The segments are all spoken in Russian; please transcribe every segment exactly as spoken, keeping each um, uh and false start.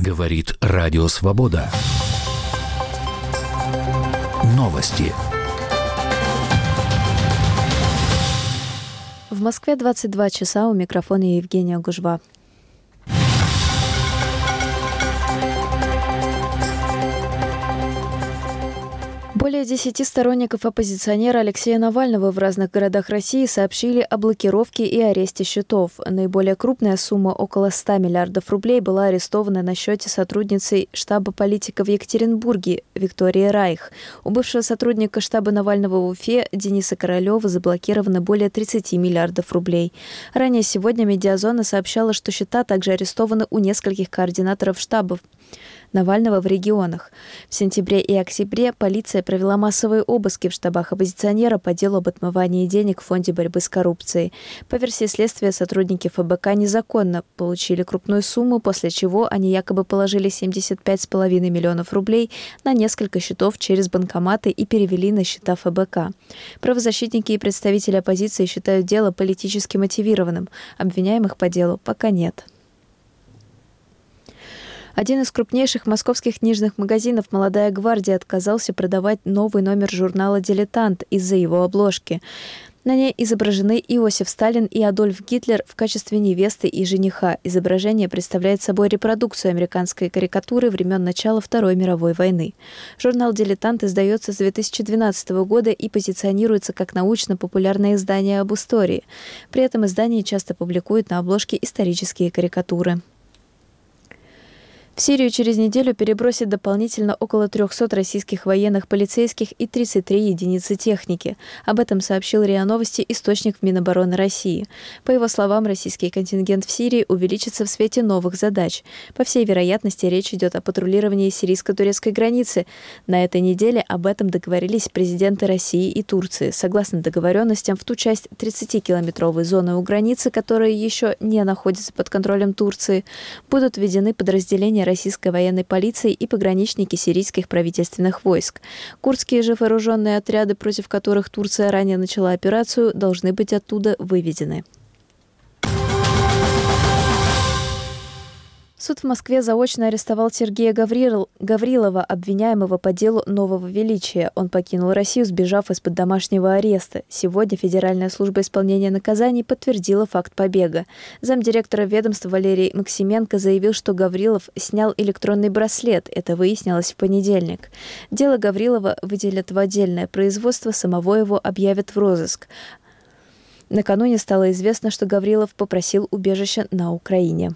Говорит Радио Свобода. Новости. В Москве двадцать два часа, у микрофона Евгения Гужва. Более десяти сторонников оппозиционера Алексея Навального в разных городах России сообщили о блокировке и аресте счетов. Наиболее крупная сумма, около ста миллиардов рублей, была арестована на счете сотрудницы штаба политика в Екатеринбурге Виктории Райх. У бывшего сотрудника штаба Навального в Уфе Дениса Королева заблокировано более тридцати миллиардов рублей. Ранее сегодня «Медиазона» сообщала, что счета также арестованы у нескольких координаторов штабов Навального в регионах. В сентябре и октябре полиция провела массовые обыски в штабах оппозиционера по делу об отмывании денег в Фонде борьбы с коррупцией. По версии следствия, сотрудники эф бэ ка незаконно получили крупную сумму, после чего они якобы положили семьдесят пять с половиной миллионов рублей на несколько счетов через банкоматы и перевели на счета эф бэ ка. Правозащитники и представители оппозиции считают дело политически мотивированным. Обвиняемых по делу пока нет. Один из крупнейших московских книжных магазинов «Молодая гвардия» отказался продавать новый номер журнала «Дилетант» из-за его обложки. На ней изображены Иосиф Сталин и Адольф Гитлер в качестве невесты и жениха. Изображение представляет собой репродукцию американской карикатуры времен начала Второй мировой войны. Журнал «Дилетант» издается с две тысячи двенадцатого года и позиционируется как научно-популярное издание об истории. При этом издание часто публикует на обложке исторические карикатуры. В Сирию через неделю перебросят дополнительно около трехсот российских военных, полицейских и тридцать три единицы техники. Об этом сообщил РИА Новости источник в Минобороны России. По его словам, российский контингент в Сирии увеличится в свете новых задач. По всей вероятности, речь идет о патрулировании сирийско-турецкой границы. На этой неделе об этом договорились президенты России и Турции. Согласно договоренностям, в ту часть тридцатикилометровой зоны у границы, которая еще не находится под контролем Турции, будут введены подразделения российской военной полиции и пограничники сирийских правительственных войск. Курдские же вооруженные отряды, против которых Турция ранее начала операцию, должны быть оттуда выведены. Суд в Москве заочно арестовал Сергея Гаврил... Гаврилова, обвиняемого по делу нового величия. Он покинул Россию, сбежав из-под домашнего ареста. Сегодня Федеральная служба исполнения наказаний подтвердила факт побега. Замдиректора ведомства Валерий Максименко заявил, что Гаврилов снял электронный браслет. Это выяснилось в понедельник. Дело Гаврилова выделят в отдельное производство, самого его объявят в розыск. Накануне стало известно, что Гаврилов попросил убежища на Украине.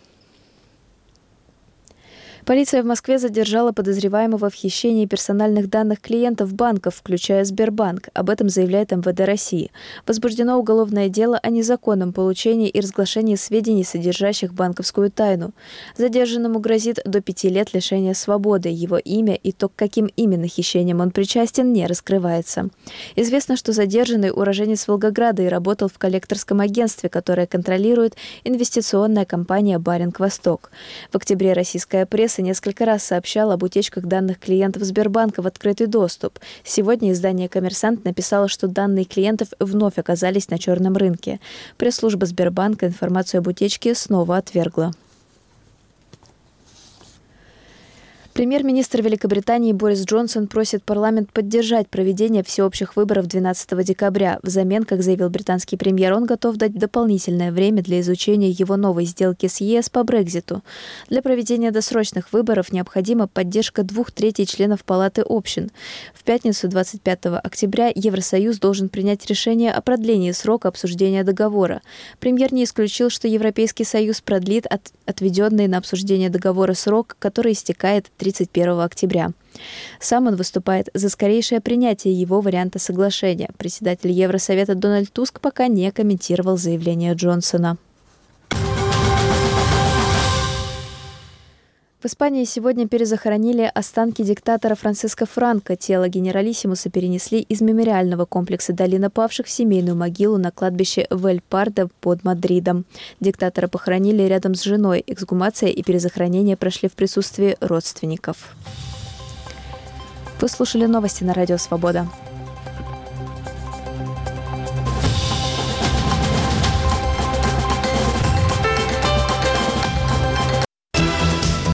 Полиция в Москве задержала подозреваемого в хищении персональных данных клиентов банков, включая Сбербанк. Об этом заявляет эм вэ дэ России. Возбуждено уголовное дело о незаконном получении и разглашении сведений, содержащих банковскую тайну. Задержанному грозит до пяти лет лишения свободы. Его имя и то, к каким именно хищениям он причастен, не раскрывается. Известно, что задержанный уроженец Волгограда и работал в коллекторском агентстве, которое контролирует инвестиционная компания «Баринг Восток». В октябре российская пресса несколько раз сообщала об утечках данных клиентов Сбербанка в открытый доступ. Сегодня издание «Коммерсант» написало, что данные клиентов вновь оказались на черном рынке. Пресс-служба Сбербанка информацию об утечке снова отвергла. Премьер-министр Великобритании Борис Джонсон просит парламент поддержать проведение всеобщих выборов двенадцатого декабря. Взамен, как заявил британский премьер, он готов дать дополнительное время для изучения его новой сделки с е эс по Брекситу. Для проведения досрочных выборов необходима поддержка двух третей членов Палаты общин. В пятницу, двадцать пятого октября, Евросоюз должен принять решение о продлении срока обсуждения договора. Премьер не исключил, что Европейский Союз продлит от, отведенный на обсуждение договора срок, который истекает тридцать первого октября. Сам он выступает за скорейшее принятие его варианта соглашения. Председатель Евросовета Дональд Туск пока не комментировал заявление Джонсона. В Испании сегодня перезахоронили останки диктатора Франциско Франко. Тело генералиссимуса перенесли из мемориального комплекса «Долина павших» в семейную могилу на кладбище в Эль-Пардо под Мадридом. Диктатора похоронили рядом с женой. Эксгумация и перезахоронение прошли в присутствии родственников. Вы слушали новости на Радио Свобода.